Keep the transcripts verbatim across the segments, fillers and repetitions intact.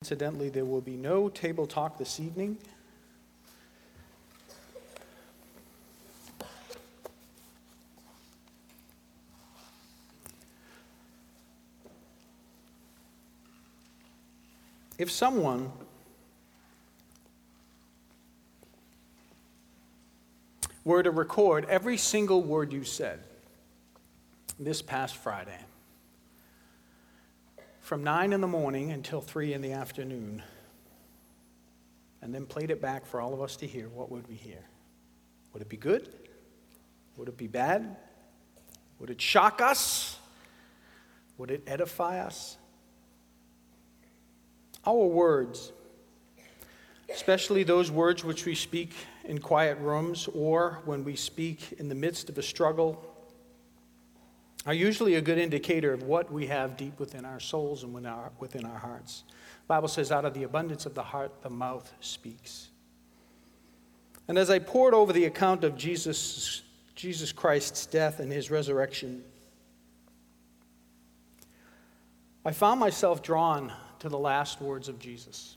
Incidentally, there will be no table talk this evening. If someone were to record every single word you said this past Friday, from nine in the morning until three in the afternoon, and then played it back for all of us to hear, what would we hear? Would it be good? Would it be bad? Would it shock us? Would it edify us? Our words, especially those words which we speak in quiet rooms or when we speak in the midst of a struggle, are usually a good indicator of what we have deep within our souls and within our hearts. The Bible says, out of the abundance of the heart, the mouth speaks. And as I pored over the account of Jesus, Jesus Christ's death and his resurrection, I found myself drawn to the last words of Jesus.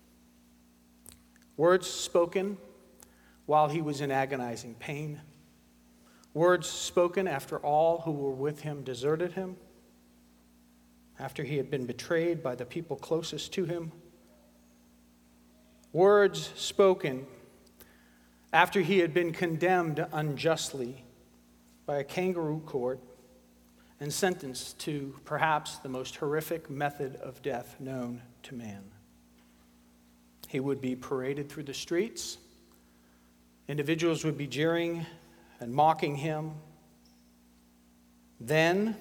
Words spoken while he was in agonizing pain. Words spoken after all who were with him deserted him. After he had been betrayed by the people closest to him. Words spoken after he had been condemned unjustly by a kangaroo court and sentenced to perhaps the most horrific method of death known to man. He would be paraded through the streets. Individuals would be jeering and mocking him. Then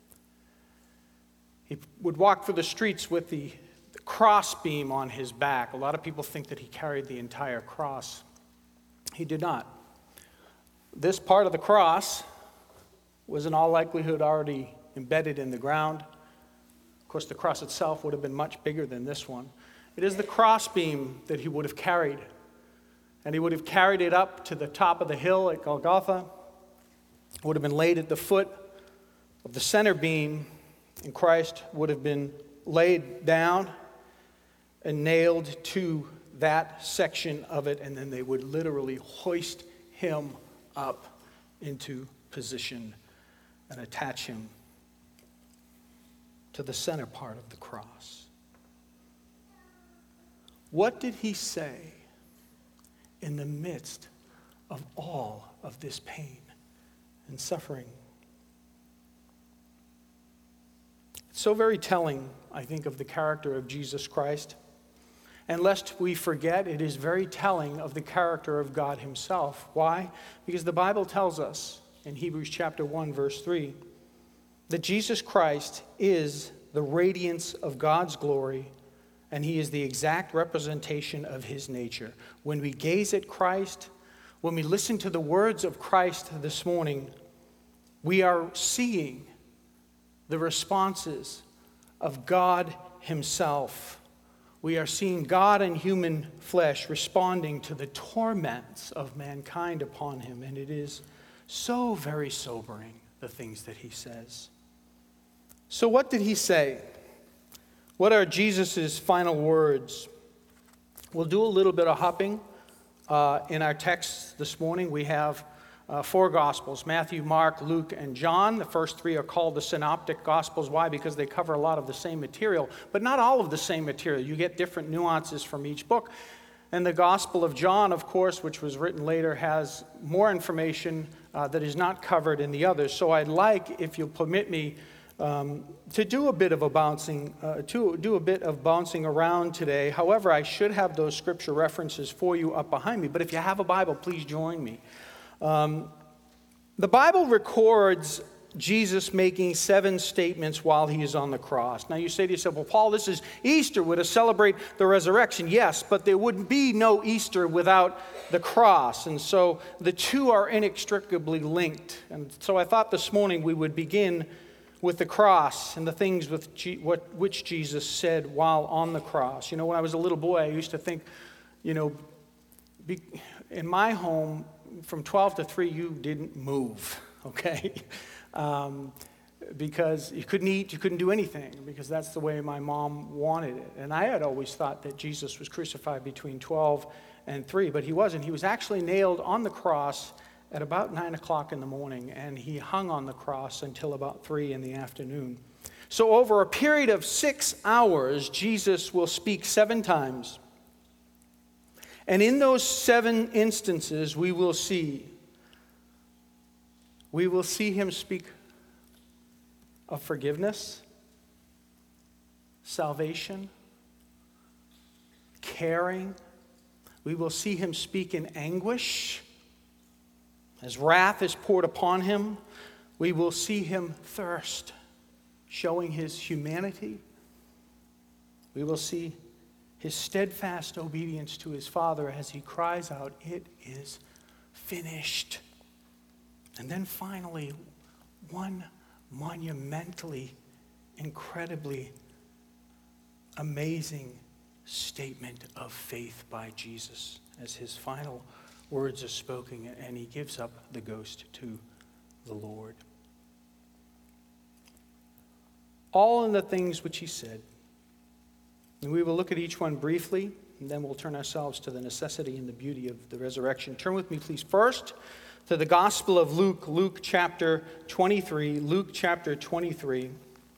he would walk through the streets with the, the cross beam on his back. A lot of people think that he carried the entire cross. He did not. This part of the cross was in all likelihood already embedded in the ground. Of course, the cross itself would have been much bigger than this one. It is the crossbeam that he would have carried. And he would have carried it up to the top of the hill at Golgotha. It would have been laid at the foot of the center beam, and Christ would have been laid down and nailed to that section of it, and then they would literally hoist him up into position and attach him to the center part of the cross. What did he say in the midst of all of this pain and suffering? It's so very telling, I think, of the character of Jesus Christ. And lest we forget, it is very telling of the character of God himself. Why? Because the Bible tells us in Hebrews chapter one, verse three, that Jesus Christ is the radiance of God's glory, and he is the exact representation of his nature. When we gaze at Christ, when we listen to the words of Christ this morning, we are seeing the responses of God himself. We are seeing God in human flesh responding to the torments of mankind upon him. And it is so very sobering, the things that he says. So what did he say? What are Jesus' final words? We'll do a little bit of hopping uh, in our text this morning. We have uh, four Gospels, Matthew, Mark, Luke, and John. The first three are called the Synoptic Gospels. Why? Because they cover a lot of the same material, but not all of the same material. You get different nuances from each book. And the Gospel of John, of course, which was written later, has more information uh, that is not covered in the others. So I'd like, if you'll permit me, Um, to do a bit of a bouncing, uh, to do a bit of bouncing around today. However, I should have those scripture references for you up behind me. But if you have a Bible, please join me. Um, the Bible records Jesus making seven statements while he is on the cross. Now you say to yourself, well, Paul, this is Easter. We're to celebrate the resurrection. Yes, but there would be no Easter without the cross. And so the two are inextricably linked. And so I thought this morning we would begin with the cross and the things with G- what which Jesus said while on the cross. You know, when I was a little boy, I used to think, you know, be, in my home, from twelve to three, you didn't move, okay? Um, because you couldn't eat, you couldn't do anything, because that's the way my mom wanted it. And I had always thought that Jesus was crucified between twelve and three, but he wasn't. He was actually nailed on the cross at about nine o'clock in the morning, and he hung on the cross until about three in the afternoon. So over a period of six hours, Jesus will speak seven times. And in those seven instances, we will see, we will see him speak of forgiveness, salvation, caring. We will see him speak in anguish as wrath is poured upon him. We will see him thirst, showing his humanity. We will see his steadfast obedience to his Father as he cries out, "It is finished." And then finally, one monumentally, incredibly amazing statement of faith by Jesus as his final words are spoken, and he gives up the ghost to the Lord. All in the things which he said. And we will look at each one briefly, and then we'll turn ourselves to the necessity and the beauty of the resurrection. Turn with me, please, first to the Gospel of Luke, Luke chapter twenty-three, Luke chapter twenty-three,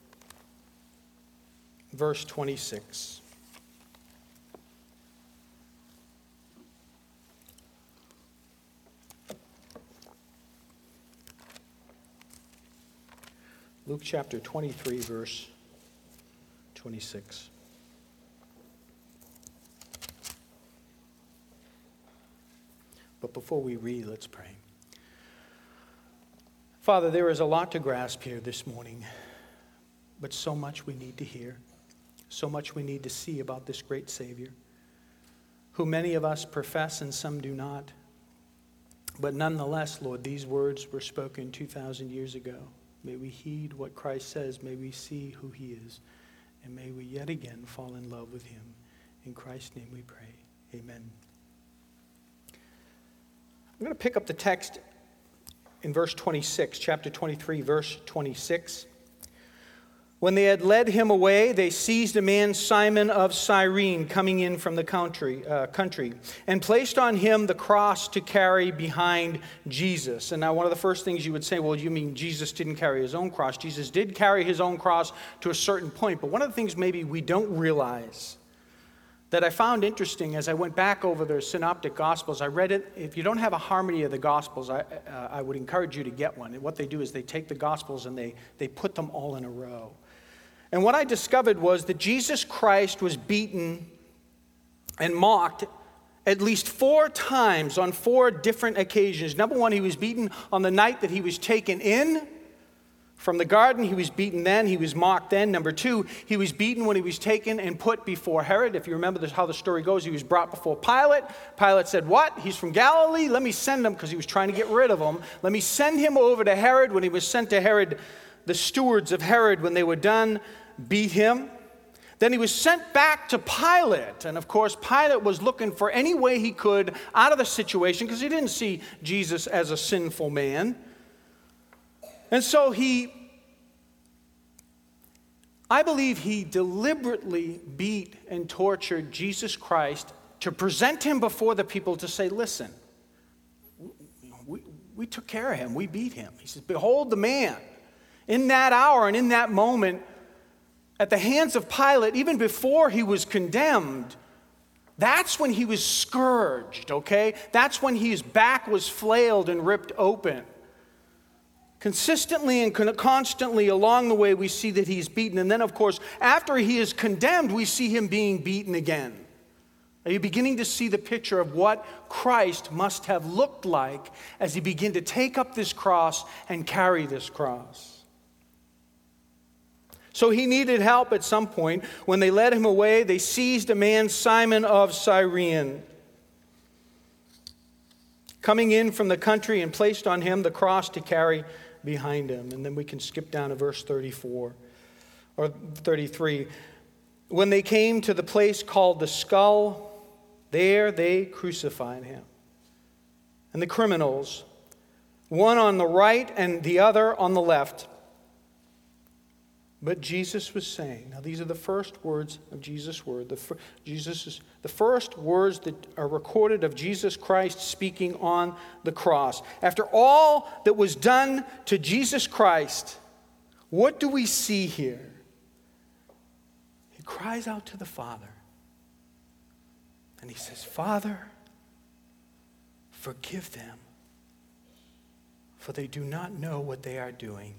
verse twenty-six. Luke chapter twenty-three, verse twenty-six. But before we read, let's pray. Father, there is a lot to grasp here this morning, but so much we need to hear, so much we need to see about this great Savior, who many of us profess and some do not. But nonetheless, Lord, these words were spoken two thousand years ago. May we heed what Christ says. May we see who he is. And may we yet again fall in love with him. In Christ's name we pray. Amen. I'm going to pick up the text in verse twenty-six, chapter twenty-three, verse twenty-six. When they had led him away, they seized a man, Simon of Cyrene, coming in from the country, uh, country, and placed on him the cross to carry behind Jesus. And now one of the first things you would say, well, you mean Jesus didn't carry his own cross? Jesus did carry his own cross to a certain point. But one of the things maybe we don't realize that I found interesting as I went back over the Synoptic Gospels, I read it. If you don't have a harmony of the Gospels, I, uh, I would encourage you to get one. And what they do is they take the Gospels and they, they put them all in a row. And what I discovered was that Jesus Christ was beaten and mocked at least four times on four different occasions. Number one, he was beaten on the night that he was taken in from the garden. He was beaten then. He was mocked then. Number two, he was beaten when he was taken and put before Herod. If you remember this, how the story goes, he was brought before Pilate. Pilate said, what? He's from Galilee? Let me send him, because he was trying to get rid of him. Let me send him over to Herod. When he was sent to Herod, the stewards of Herod, when they were done, beat him. Then he was sent back to Pilate. And of course, Pilate was looking for any way he could out of the situation, because he didn't see Jesus as a sinful man. And so he, I believe he deliberately beat and tortured Jesus Christ to present him before the people to say, listen, we, we took care of him. We beat him. He says, behold the man. In that hour and in that moment, at the hands of Pilate, even before he was condemned, that's when he was scourged, okay? That's when his back was flailed and ripped open. Consistently and constantly along the way, we see that he's beaten. And then, of course, after he is condemned, we see him being beaten again. Are you beginning to see the picture of what Christ must have looked like as he began to take up this cross and carry this cross? So he needed help at some point. When they led him away, they seized a man, Simon of Cyrene, coming in from the country, and placed on him the cross to carry behind him. And then we can skip down to verse thirty-four or thirty-three. When they came to the place called the Skull, there they crucified him. And the criminals, one on the right and the other on the left. But Jesus was saying, now these are the first words of Jesus' word. The, fir- Jesus' the first words that are recorded of Jesus Christ speaking on the cross. After all that was done to Jesus Christ, what do we see here? He cries out to the Father. And he says, Father, forgive them, for they do not know what they are doing.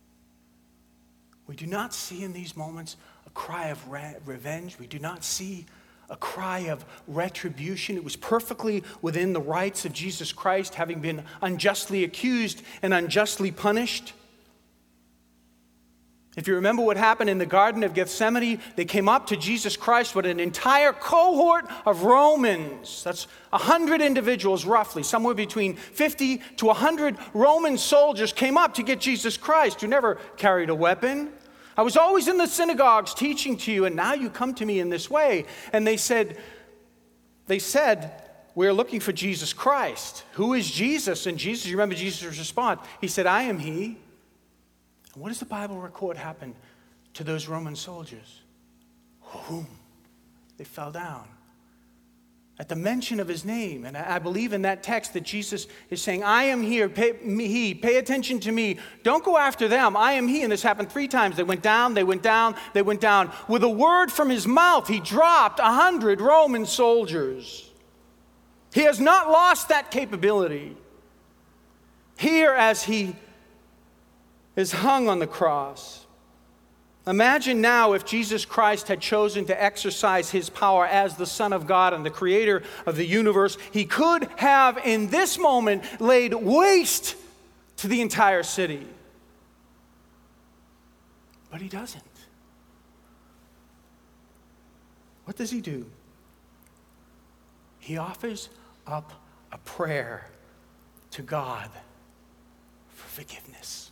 We do not see in these moments a cry of re- revenge. We do not see a cry of retribution. It was perfectly within the rights of Jesus Christ, having been unjustly accused and unjustly punished. If you remember what happened in the Garden of Gethsemane, they came up to Jesus Christ with an entire cohort of Romans. That's one hundred individuals roughly, somewhere between fifty to one hundred Roman soldiers came up to get Jesus Christ, who never carried a weapon. I was always in the synagogues teaching to you, and now you come to me in this way. And they said, they said, we're looking for Jesus Christ. Who is Jesus? And Jesus, you remember Jesus' response. He said, I am he. And what does the Bible record happened to those Roman soldiers? Boom. They fell down at the mention of his name. And I believe in that text that Jesus is saying, I am here, pay, me, he, pay attention to me. Don't go after them. I am he. And this happened three times. They went down, they went down, they went down. With a word from his mouth, he dropped a hundred Roman soldiers. He has not lost that capability. Here, as he is hung on the cross. Imagine now if Jesus Christ had chosen to exercise his power as the Son of God and the creator of the universe. He could have, in this moment, laid waste to the entire city. But he doesn't. What does he do? He offers up a prayer to God for forgiveness.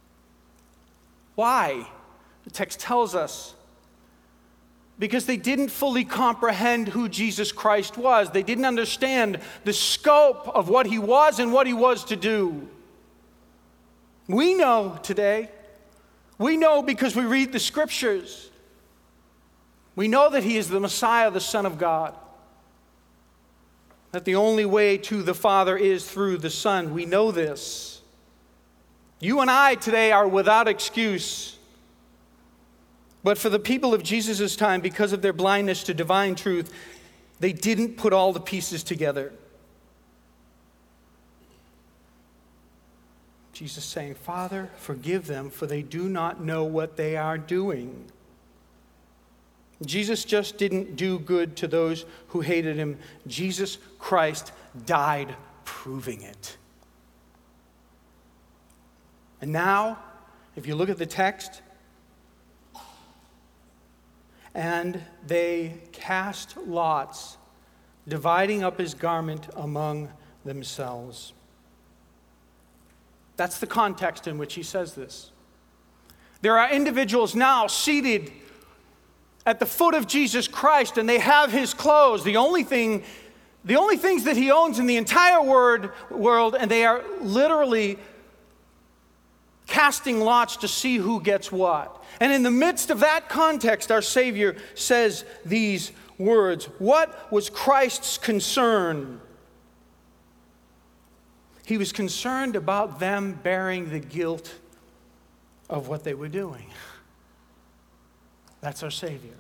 Why? The text tells us. Because they didn't fully comprehend who Jesus Christ was. They didn't understand the scope of what he was and what he was to do. We know today. We know because we read the scriptures. We know that he is the Messiah, the Son of God. That the only way to the Father is through the Son. We know this. You and I today are without excuse. But for the people of Jesus' time, because of their blindness to divine truth, they didn't put all the pieces together. Jesus saying, Father, forgive them, for they do not know what they are doing. Jesus just didn't do good to those who hated him. Jesus Christ died proving it. And now, if you look at the text, and they cast lots, dividing up his garment among themselves. That's the context in which he says this. There are individuals now seated at the foot of Jesus Christ, and they have his clothes, the only thing, the only things that he owns in the entire word, world, and they are literally casting lots to see who gets what. And in the midst of that context, our Savior says these words. What was Christ's concern? He was concerned about them bearing the guilt of what they were doing. That's our Savior.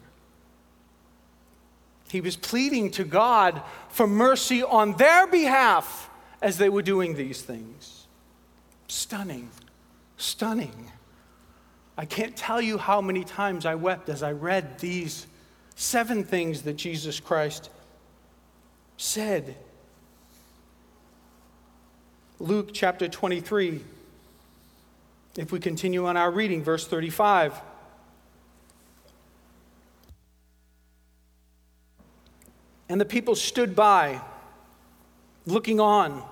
He was pleading to God for mercy on their behalf as they were doing these things. Stunning. Stunning. I can't tell you how many times I wept as I read these seven things that Jesus Christ said. Luke chapter twenty-three, if we continue on our reading, verse thirty-five. And the people stood by, looking on.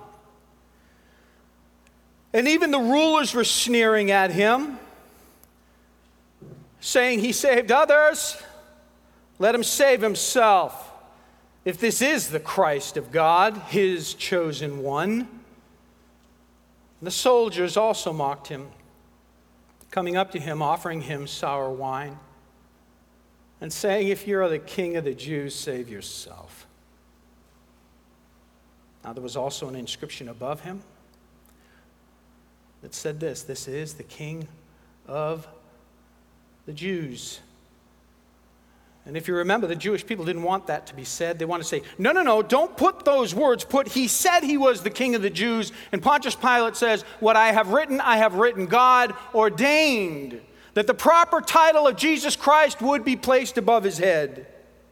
And even the rulers were sneering at him, saying, he saved others, let him save himself, if this is the Christ of God, his chosen one. And the soldiers also mocked him, coming up to him, offering him sour wine, and saying, "If you're the king of the Jews, save yourself." Now there was also an inscription above him that said this: "This is the King of the Jews." And if you remember, the Jewish people didn't want that to be said. They want to say, no, no, no, don't put those words. Put, "He said he was the King of the Jews." And Pontius Pilate says, "What I have written, I have written." God ordained that the proper title of Jesus Christ would be placed above his head.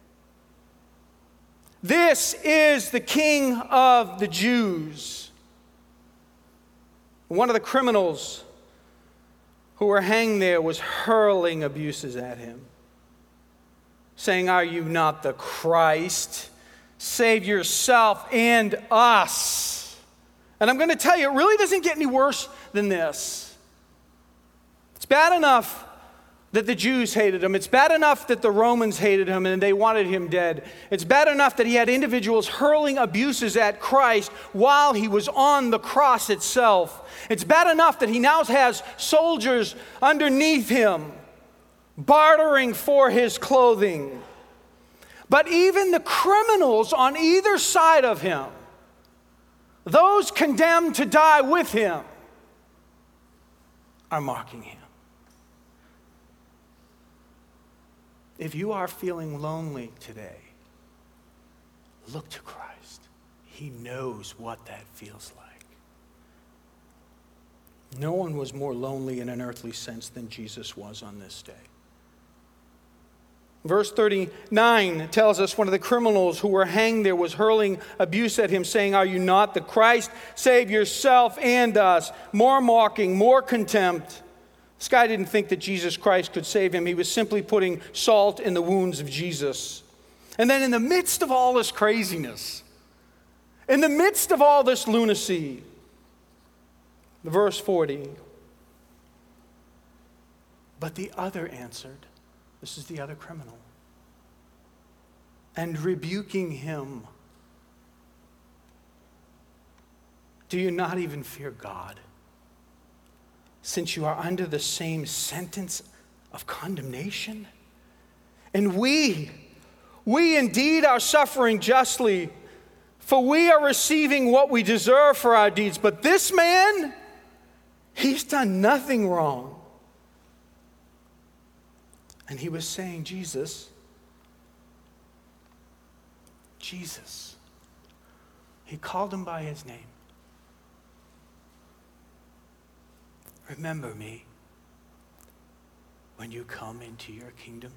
This is the King of the Jews. One of the criminals who were hanged there was hurling abuses at him, saying, "Are you not the Christ? Save yourself and us." And I'm going to tell you, it really doesn't get any worse than this. It's bad enough that the Jews hated him. It's bad enough that the Romans hated him and they wanted him dead. It's bad enough that he had individuals hurling abuses at Christ while he was on the cross itself. It's bad enough that he now has soldiers underneath him bartering for his clothing. But even the criminals on either side of him, those condemned to die with him, are mocking him. If you are feeling lonely today, look to Christ. He knows what that feels like. No one was more lonely in an earthly sense than Jesus was on this day. Verse thirty-nine tells us one of the criminals who were hanged there was hurling abuse at him, saying, "Are you not the Christ? Save yourself and us." More mocking, more contempt. This guy didn't think that Jesus Christ could save him. He was simply putting salt in the wounds of Jesus. And then in the midst of all this craziness, in the midst of all this lunacy, verse forty, "But the other answered," this is the other criminal, "and rebuking him, 'Do you not even fear God, since you are under the same sentence of condemnation? And we, we indeed are suffering justly, for we are receiving what we deserve for our deeds. But this man, he's done nothing wrong.'" And he was saying, Jesus, Jesus. He called him by his name. "Remember me when you come into your kingdom."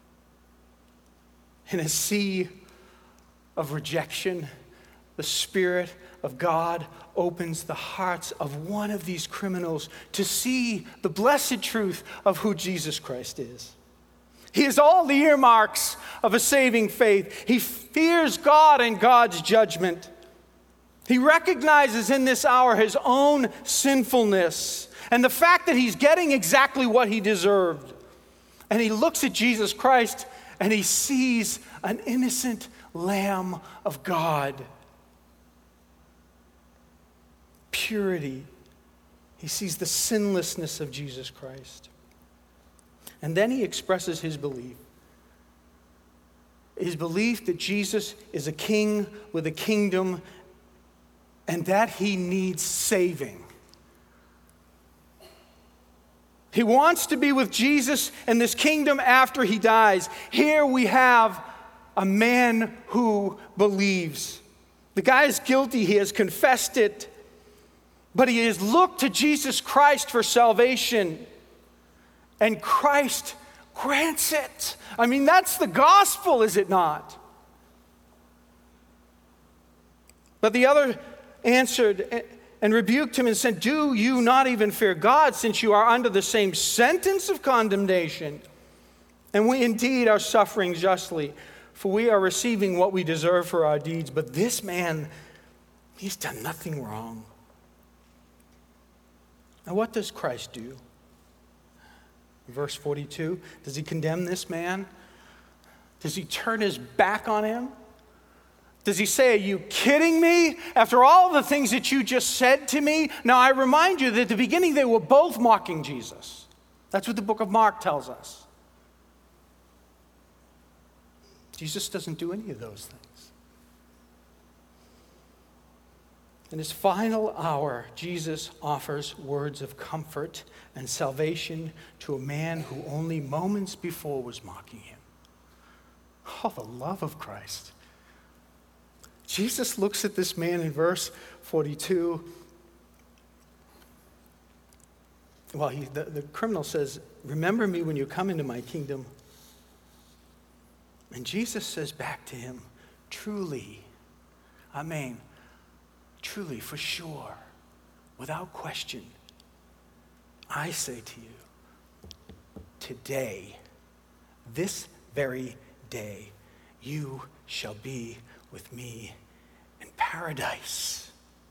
In a sea of rejection, the Spirit of God opens the hearts of one of these criminals to see the blessed truth of who Jesus Christ is. He has all the earmarks of a saving faith. He fears God and God's judgment. He recognizes in this hour his own sinfulness and the fact that he's getting exactly what he deserved. And he looks at Jesus Christ and he sees an innocent Lamb of God. Purity. He sees the sinlessness of Jesus Christ. And then he expresses his belief. His belief that Jesus is a king with a kingdom and that he needs saving. He wants to be with Jesus and this kingdom after he dies. Here we have a man who believes. The guy is guilty. He has confessed it. But he has looked to Jesus Christ for salvation. And Christ grants it. I mean, that's the gospel, is it not? But the other answered and rebuked him and said, "Do you not even fear God, since you are under the same sentence of condemnation? And we indeed are suffering justly, for we are receiving what we deserve for our deeds. But this man, he's done nothing wrong." Now, what does Christ do? Verse forty-two, does he condemn this man? Does he turn his back on him? Does he say, "Are you kidding me? After all the things that you just said to me?" Now, I remind you that at the beginning they were both mocking Jesus. That's what the book of Mark tells us. Jesus doesn't do any of those things. In his final hour, Jesus offers words of comfort and salvation to a man who only moments before was mocking him. Oh, the love of Christ. Jesus looks at this man in verse forty-two. Well, he, the, the criminal says, remember me when you come into my kingdom. And Jesus says back to him, truly, amen, truly, for sure, without question, I say to you, today, this very day, you shall be with me in paradise.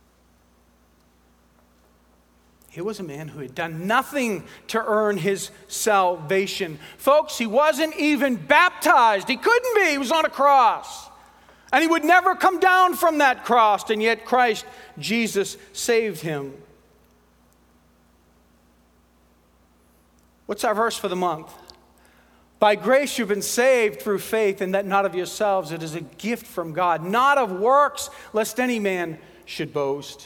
Here was a man who had done nothing to earn his salvation. Folks, he wasn't even baptized. He couldn't be. He was on a cross. And he would never come down from that cross. And yet Christ, Jesus, saved him. What's our verse for the month? By grace you've been saved through faith, and that not of yourselves. It is a gift from God, not of works, lest any man should boast.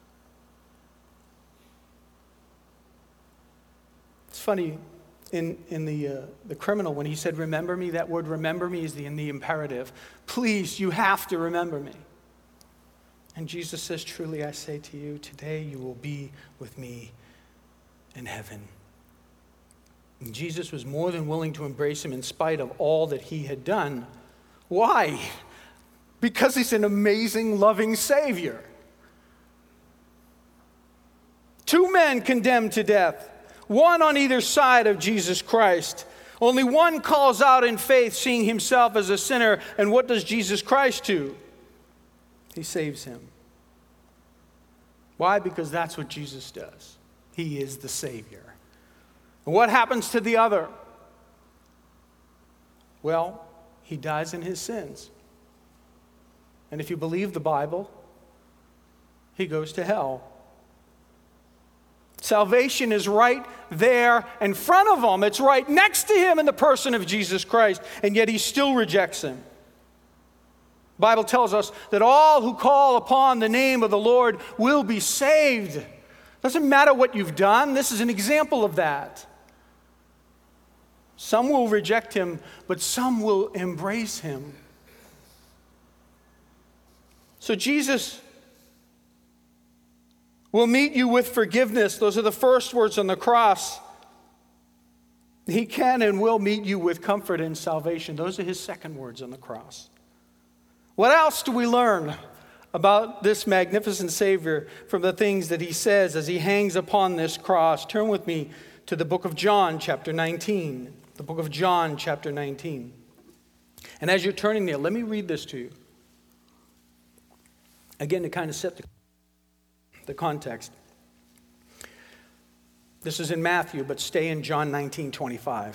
It's funny, in, in the, uh, the criminal, when he said, remember me, that word remember me is the, in the imperative. Please, you have to remember me. And Jesus says, truly I say to you, today you will be with me in heaven. And Jesus was more than willing to embrace him in spite of all that he had done. Why? Because he's an amazing, loving Savior. Two men condemned to death. One on either side of Jesus Christ. Only one calls out in faith, seeing himself as a sinner. And what does Jesus Christ do? He saves him. Why? Because that's what Jesus does. He is the Savior. And what happens to the other? Well, he dies in his sins. And if you believe the Bible, he goes to hell. Salvation is right there in front of him. It's right next to him in the person of Jesus Christ, and yet he still rejects him. The Bible tells us that all who call upon the name of the Lord will be saved. Doesn't matter what you've done. This is an example of that. Some will reject him, but some will embrace him. So Jesus will meet you with forgiveness. Those are the first words on the cross. He can and will meet you with comfort and salvation. Those are his second words on the cross. What else do we learn about this magnificent Savior from the things that he says as he hangs upon this cross? Turn with me to the book of John, chapter nineteen. The book of John, chapter nineteen. And as you're turning there, let me read this to you. Again, to kind of set the The context. This is in Matthew, but stay in John nineteen twenty-five.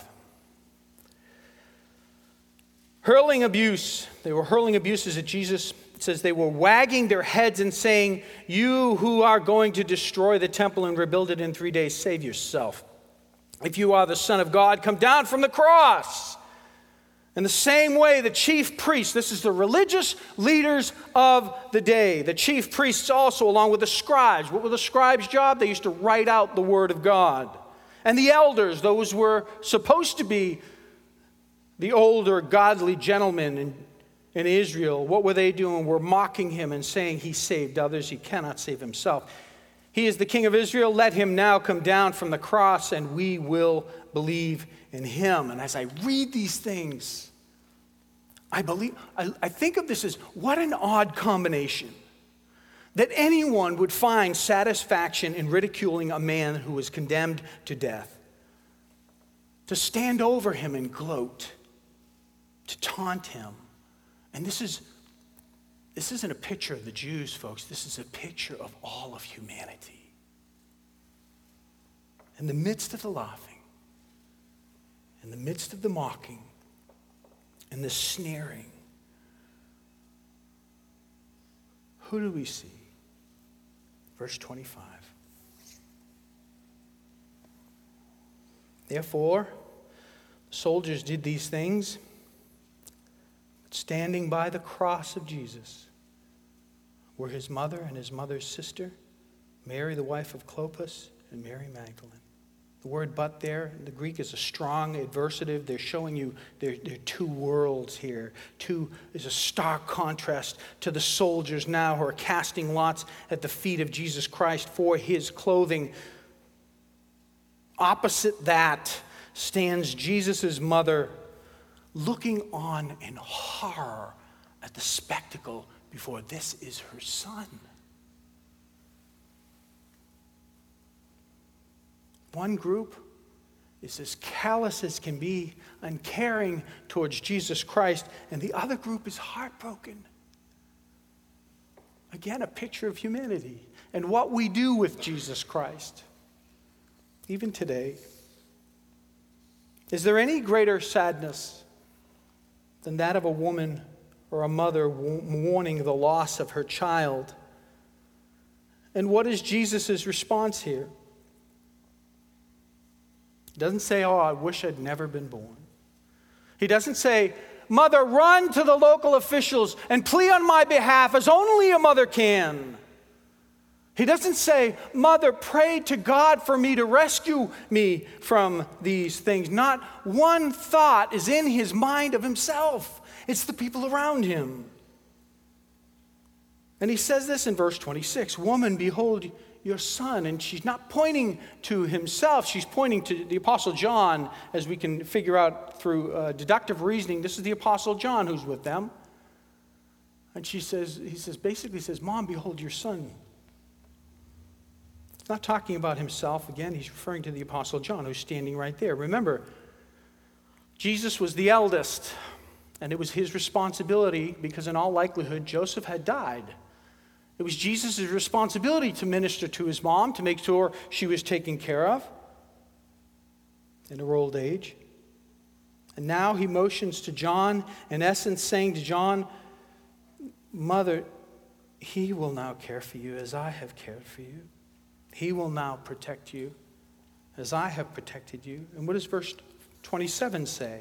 Hurling abuse. They were hurling abuses at Jesus. It says they were wagging their heads and saying, you who are going to destroy the temple and rebuild it in three days, save yourself. If you are the Son of God, come down from the cross. In the same way, the chief priests, this is the religious leaders of the day. The chief priests also, along with the scribes. What were the scribes' job? They used to write out the word of God. And the elders, those were supposed to be the older godly gentlemen in, in Israel. What were they doing? Were mocking him and saying he saved others. He cannot save himself. He is the King of Israel. Let him now come down from the cross and we will believe in him. And as I read these things, I believe, I, I think of this as what an odd combination. That anyone would find satisfaction in ridiculing a man who was condemned to death. To stand over him and gloat. To taunt him. And this is, this isn't a picture of the Jews, folks. This is a picture of all of humanity. In the midst of the laughing, in the midst of the mocking, and the sneering, who do we see? Verse twenty-five. Therefore, the soldiers did these things, but standing by the cross of Jesus were his mother and his mother's sister, Mary, the wife of Clopas, and Mary Magdalene. The word "but" there in the Greek is a strong adversative. They're showing you there, there are two worlds here. Two is a stark contrast to the soldiers now who are casting lots at the feet of Jesus Christ for his clothing. Opposite that stands Jesus' mother, looking on in horror at the spectacle before this is her son. One group is as callous as can be, uncaring towards Jesus Christ, and the other group is heartbroken. Again, a picture of humanity and what we do with Jesus Christ. Even today, is there any greater sadness than that of a woman or a mother mourning the loss of her child? And what is Jesus' response here? He doesn't say, "Oh, I wish I'd never been born." He doesn't say, "Mother, run to the local officials and plead on my behalf as only a mother can." He doesn't say, "Mother, pray to God for me to rescue me from these things." Not one thought is in his mind of himself. It's the people around him. And he says this in verse twenty-six, "Woman, behold your son." And she's not pointing to himself. She's pointing to the Apostle John, as we can figure out through uh, deductive reasoning. This is the Apostle John who's with them. And she says, he says, basically says, "Mom, behold your son." He's not talking about himself. Again, he's referring to the Apostle John, who's standing right there. Remember, Jesus was the eldest, and it was his responsibility, because in all likelihood, Joseph had died. It was Jesus' responsibility to minister to his mom, to make sure she was taken care of in her old age. And now he motions to John, in essence saying to John, "Mother, he will now care for you as I have cared for you. He will now protect you as I have protected you." And what does verse twenty-seven say?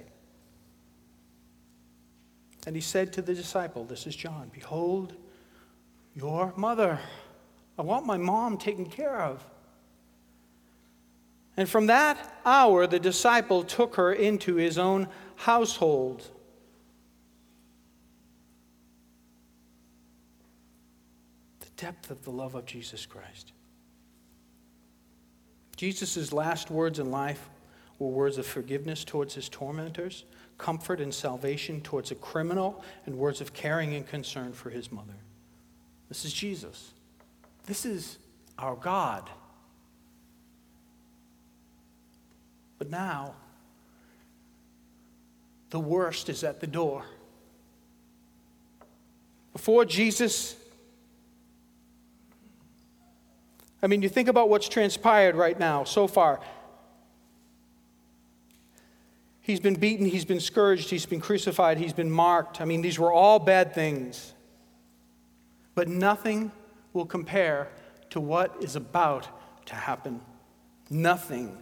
"And he said to the disciple," this is John, "Behold your mother." I want my mom taken care of. And from that hour, the disciple took her into his own household. The depth of the love of Jesus Christ. Jesus' last words in life were words of forgiveness towards his tormentors, comfort and salvation towards a criminal, and words of caring and concern for his mother. This is Jesus. This is our God. But now, the worst is at the door. Before Jesus, I mean, you think about what's transpired right now so far. He's been beaten, he's been scourged, he's been crucified, he's been marked. I mean, these were all bad things. But nothing will compare to what is about to happen. Nothing.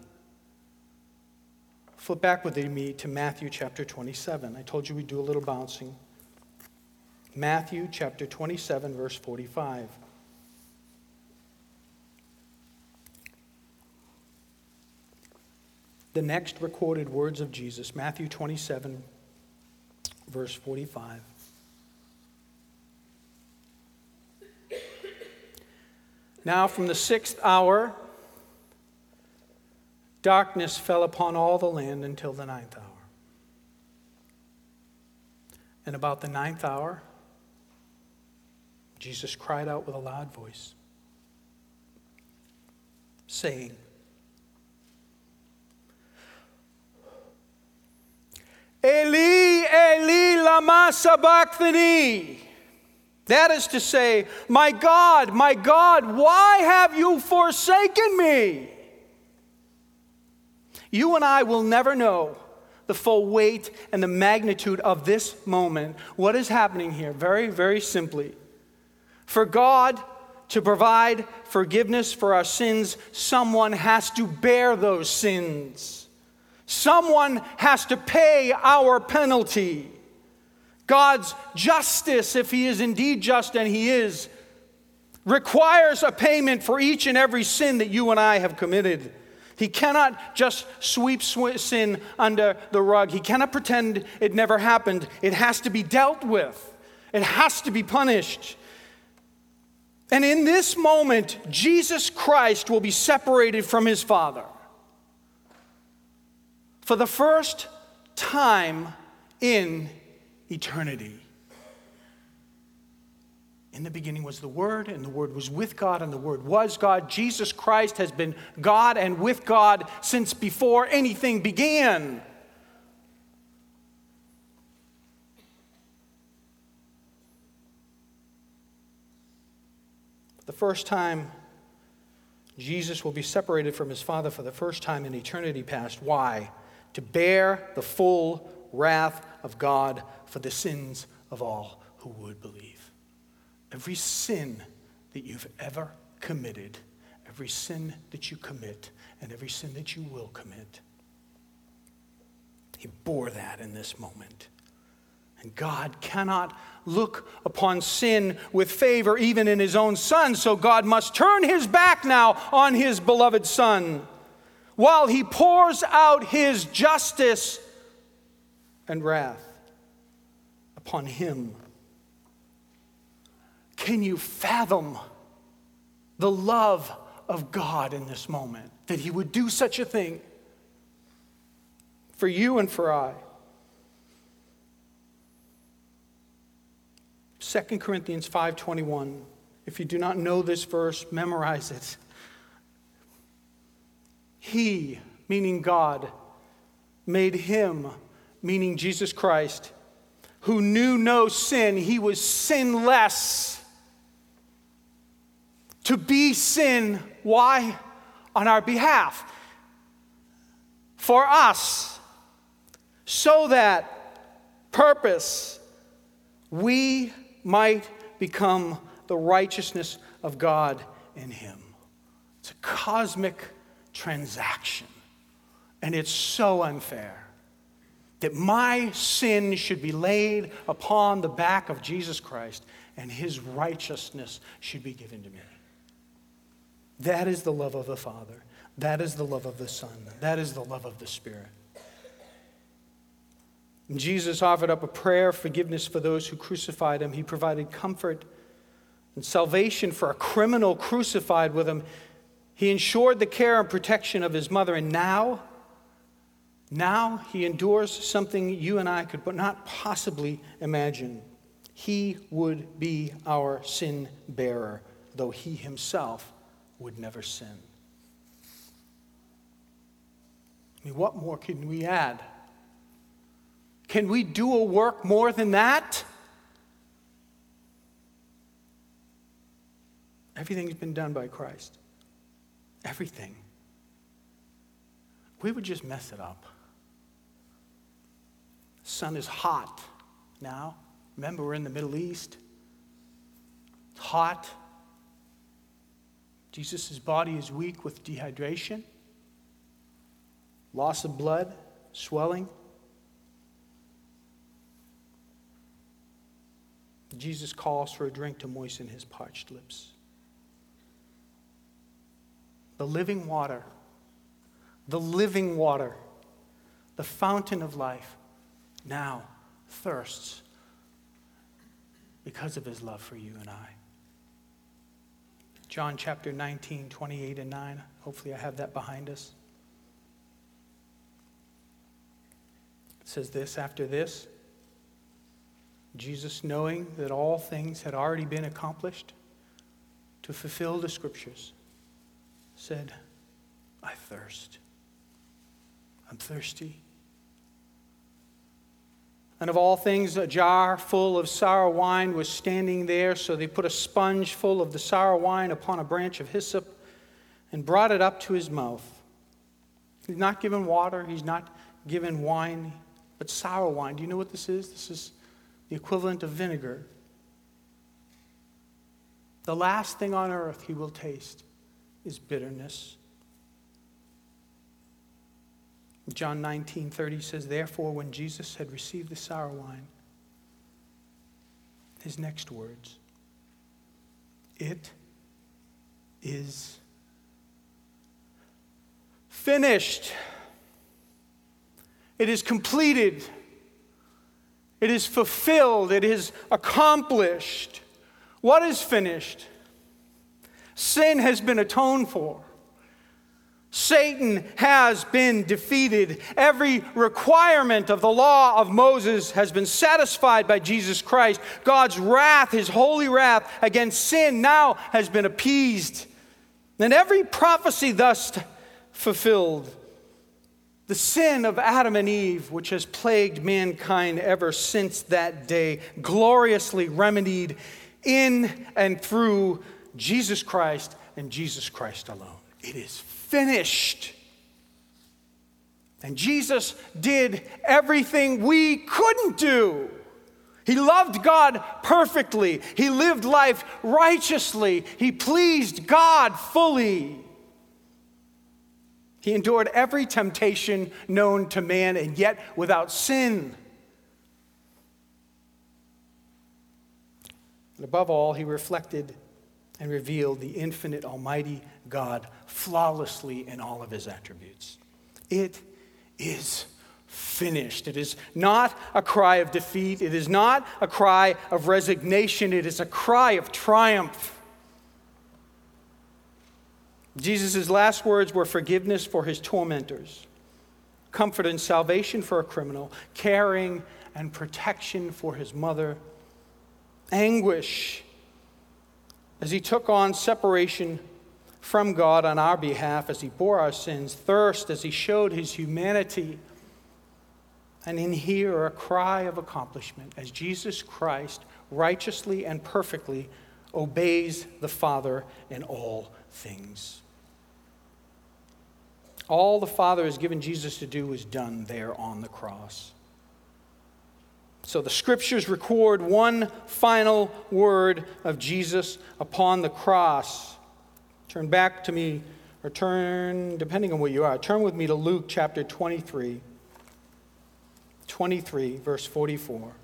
Flip back with me to Matthew chapter twenty-seven. I told you we'd do a little bouncing. Matthew chapter twenty-seven, verse forty-five. The next recorded words of Jesus, Matthew twenty-seven, verse forty-five. "Now from the sixth hour, darkness fell upon all the land until the ninth hour. And about the ninth hour, Jesus cried out with a loud voice, saying, Eli, Eli, lama sabachthani. That is to say, my God, my God, why have you forsaken me? You and I will never know the full weight and the magnitude of this moment. What is happening here? Very, very simply. For God to provide forgiveness for our sins, someone has to bear those sins. Someone has to pay our penalty. God's justice, if he is indeed just, and he is, requires a payment for each and every sin that you and I have committed. He cannot just sweep sin under the rug. He cannot pretend it never happened. It has to be dealt with. It has to be punished. And in this moment, Jesus Christ will be separated from his Father. For the first time in eternity. In the beginning was the Word, and the Word was with God, and the Word was God. Jesus Christ has been God and with God since before anything began. For the first time, Jesus will be separated from his Father for the first time in eternity past. Why? To bear the full wrath of God for the sins of all who would believe. Every sin that you've ever committed, every sin that you commit, and every sin that you will commit, he bore that in this moment. And God cannot look upon sin with favor even in his own Son, so God must turn his back now on his beloved Son while he pours out his justice and wrath upon him. Can you fathom the love of God in this moment, that he would do such a thing for you and for I? Second Corinthians five twenty-one. If you do not know this verse, memorize it. He, meaning God, made him, meaning Jesus Christ, who knew no sin. He was sinless. To be sin. Why? On our behalf. For us. So that purpose, we might become the righteousness of God in him. It's a cosmic transaction. And it's so unfair that my sin should be laid upon the back of Jesus Christ and his righteousness should be given to me. That is the love of the Father. That is the love of the Son. That is the love of the Spirit. And Jesus offered up a prayer of forgiveness for those who crucified him. He provided comfort and salvation for a criminal crucified with him. He ensured the care and protection of his mother. And now, now he endures something you and I could not possibly imagine. He would be our sin bearer, though he himself would never sin. I mean, what more can we add? Can we do a work more than that? Everything's been done by Christ. Everything. We would just mess it up. The sun is hot now. Remember, we're in the Middle East. It's hot. Jesus' body is weak with dehydration, loss of blood, swelling. Jesus calls for a drink to moisten his parched lips. The living water, the living water, the fountain of life, now thirsts because of his love for you and I. John chapter nineteen, twenty-eight and nine. Hopefully I have that behind us. It says this, after this, Jesus, knowing that all things had already been accomplished to fulfill the scriptures, said, I thirst. I'm thirsty. And of all things, a jar full of sour wine was standing there, so they put a sponge full of the sour wine upon a branch of hyssop and brought it up to his mouth. He's not given water, he's not given wine, but sour wine. Do you know what this is? This is the equivalent of vinegar. The last thing on earth he will taste is bitterness. John nineteen thirty says, therefore, when Jesus had received the sour wine, his next words, it is finished. It is completed. It is fulfilled. It is accomplished. What is finished? Sin has been atoned for. Satan has been defeated. Every requirement of the law of Moses has been satisfied by Jesus Christ. God's wrath, his holy wrath against sin, now has been appeased. And every prophecy thus fulfilled. The sin of Adam and Eve, which has plagued mankind ever since that day, gloriously remedied in and through Jesus Christ and Jesus Christ alone. It is finished. And Jesus did everything we couldn't do. He loved God perfectly. He lived life righteously. He pleased God fully. He endured every temptation known to man, and yet without sin. And above all, he reflected and revealed the infinite, almighty God flawlessly in all of his attributes. It is finished. It is not a cry of defeat. It is not a cry of resignation. It is a cry of triumph. Jesus' last words were forgiveness for his tormentors, comfort and salvation for a criminal, caring and protection for his mother, anguish as he took on separation from God on our behalf, as he bore our sins, thirst as he showed his humanity, and in here a cry of accomplishment as Jesus Christ righteously and perfectly obeys the Father in all things. All the Father has given Jesus to do is done there on the cross. So the scriptures record one final word of Jesus upon the cross. Turn back to me, or turn, depending on where you are, turn with me to Luke chapter twenty-three. twenty-three, verse forty-four.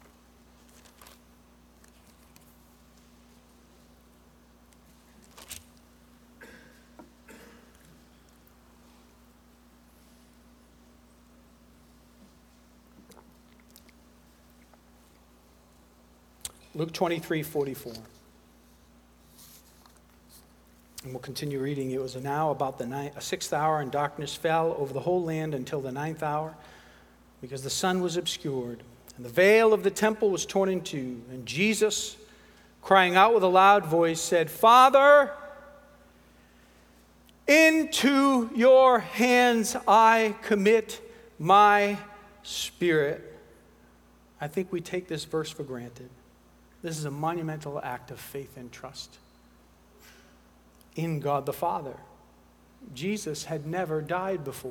Luke twenty-three, forty-four. And we'll continue reading. It was now about the ninth, a sixth hour, and darkness fell over the whole land until the ninth hour, because the sun was obscured, and the veil of the temple was torn in two. And Jesus, crying out with a loud voice, said, Father, into your hands I commit my spirit. I think we take this verse for granted. This is a monumental act of faith and trust in God the Father. Jesus had never died before.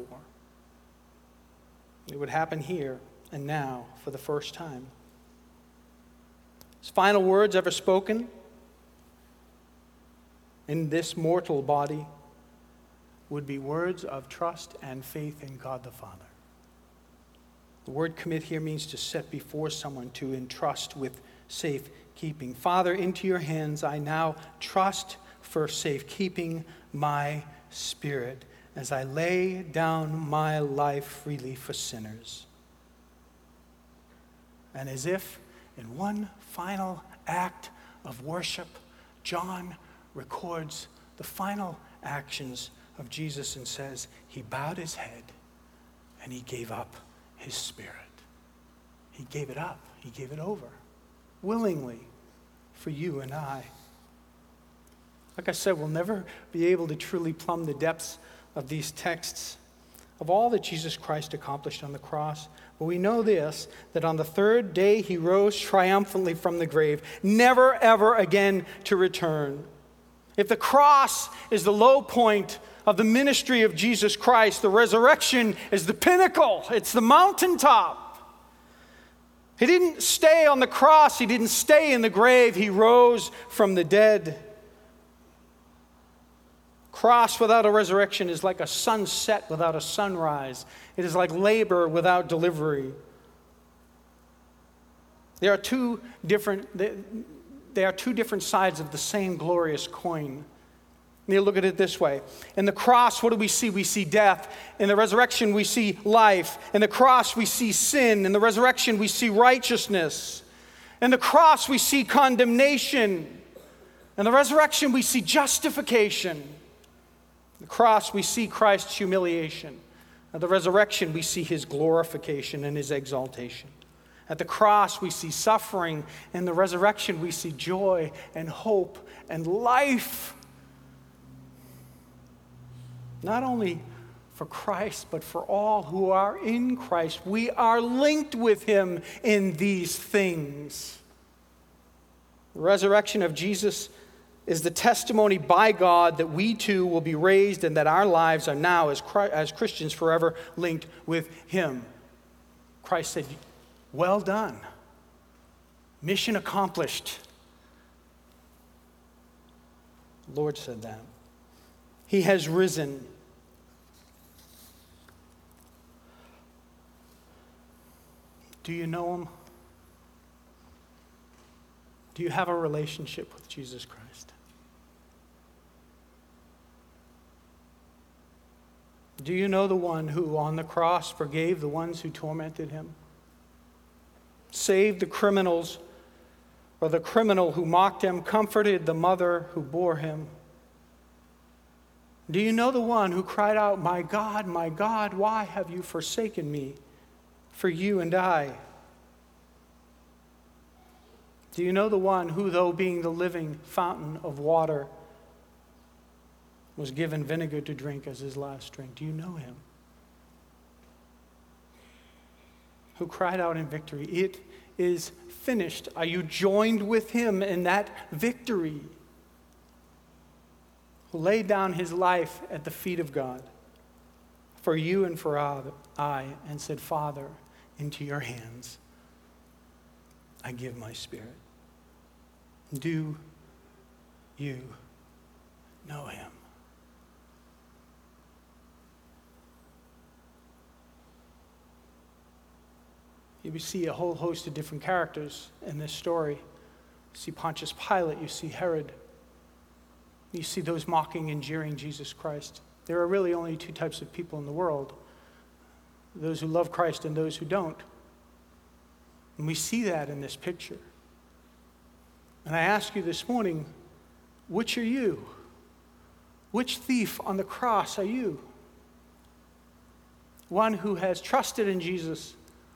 It would happen here and now for the first time. His final words ever spoken in this mortal body would be words of trust and faith in God the Father. The word commit here means to set before someone, to entrust with safekeeping. Father, into your hands I now trust for safekeeping my spirit as I lay down my life freely for sinners. And as if in one final act of worship, John records the final actions of Jesus and says, he bowed his head and he gave up his spirit. He gave it up. He gave it over willingly for you and I. Like I said, we'll never be able to truly plumb the depths of these texts, of all that Jesus Christ accomplished on the cross. But we know this, that on the third day he rose triumphantly from the grave, never ever again to return. If the cross is the low point of the ministry of Jesus Christ, the resurrection is the pinnacle. It's the mountaintop. He didn't stay on the cross. He didn't stay in the grave. He rose from the dead. Cross without a resurrection is like a sunset without a sunrise. It is like labor without delivery. There are two different, they are two different sides of the same glorious coin. You look at it this way. In the cross, what do we see? We see death. In the resurrection, we see life. In the cross, we see sin. In the resurrection, we see righteousness. In the cross, we see condemnation. In the resurrection, we see justification. In the cross, we see Christ's humiliation. At the resurrection, we see his glorification and his exaltation. At the cross, we see suffering. In the resurrection, we see joy and hope and life. Not only for Christ, but for all who are in Christ. We are linked with him in these things. The resurrection of Jesus is the testimony by God that we too will be raised and that our lives are now, as, Christ, as Christians, forever linked with him. Christ said, "Well done. Mission accomplished." The Lord said that. He has risen. Do you know him? Do you have a relationship with Jesus Christ? Do you know the one who on the cross forgave the ones who tormented him? Saved the criminals, or the criminal who mocked him, comforted the mother who bore him? Do you know the one who cried out, "My God, my God, why have you forsaken me?" For you and I. Do you know the one who, though being the living fountain of water, was given vinegar to drink as his last drink? Do you know him? Who cried out in victory, "It is finished." Are you joined with him in that victory? Who laid down his life at the feet of God for you and for I, and said, "Father, into your hands I give my spirit." Do you know him? You see a whole host of different characters in this story. You see Pontius Pilate, you see Herod. You see those mocking and jeering Jesus Christ. There are really only two types of people in the world: those who love Christ and those who don't. And we see that in this picture. And I ask you this morning, which are you? Which thief on the cross are you? One who has trusted in Jesus,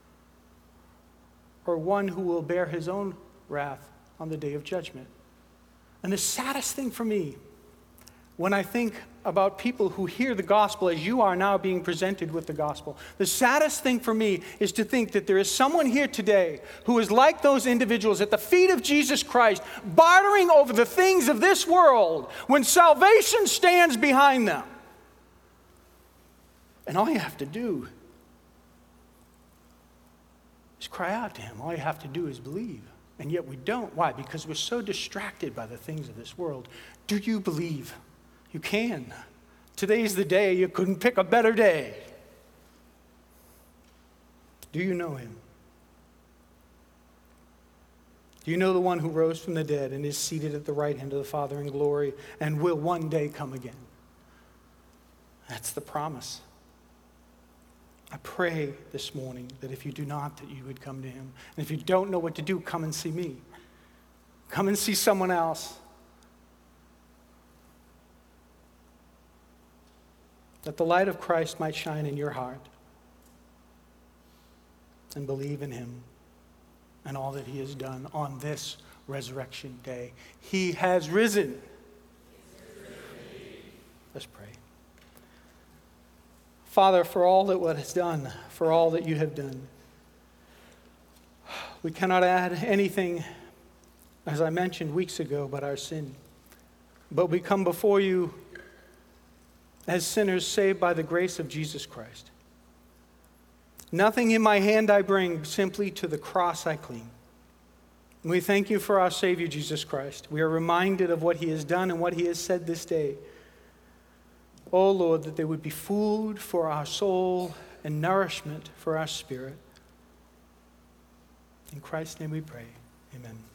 or one who will bear his own wrath on the day of judgment? And the saddest thing for me, when I think about people who hear the gospel as you are now being presented with the gospel, the saddest thing for me is to think that there is someone here today who is like those individuals at the feet of Jesus Christ, bartering over the things of this world when salvation stands behind them. And all you have to do is cry out to him. All you have to do is believe. And yet we don't. Why? Because we're so distracted by the things of this world. Do you believe? You can. Today's the day. You couldn't pick a better day. Do you know him? Do you know the one who rose from the dead and is seated at the right hand of the Father in glory and will one day come again? That's the promise. I pray this morning that if you do not, that you would come to him. And if you don't know what to do, come and see me. Come and see someone else. That the light of Christ might shine in your heart. And believe in him and all that he has done on this resurrection day. He has risen. Let's pray. Father, for all that what has done, for all that you have done, we cannot add anything, as I mentioned weeks ago, but our sin. But we come before you as sinners saved by the grace of Jesus Christ. Nothing in my hand I bring, simply to the cross I cling. And we thank you for our Savior, Jesus Christ. We are reminded of what he has done and what he has said this day. Oh Lord, that they would be food for our soul and nourishment for our spirit. In Christ's name we pray. Amen.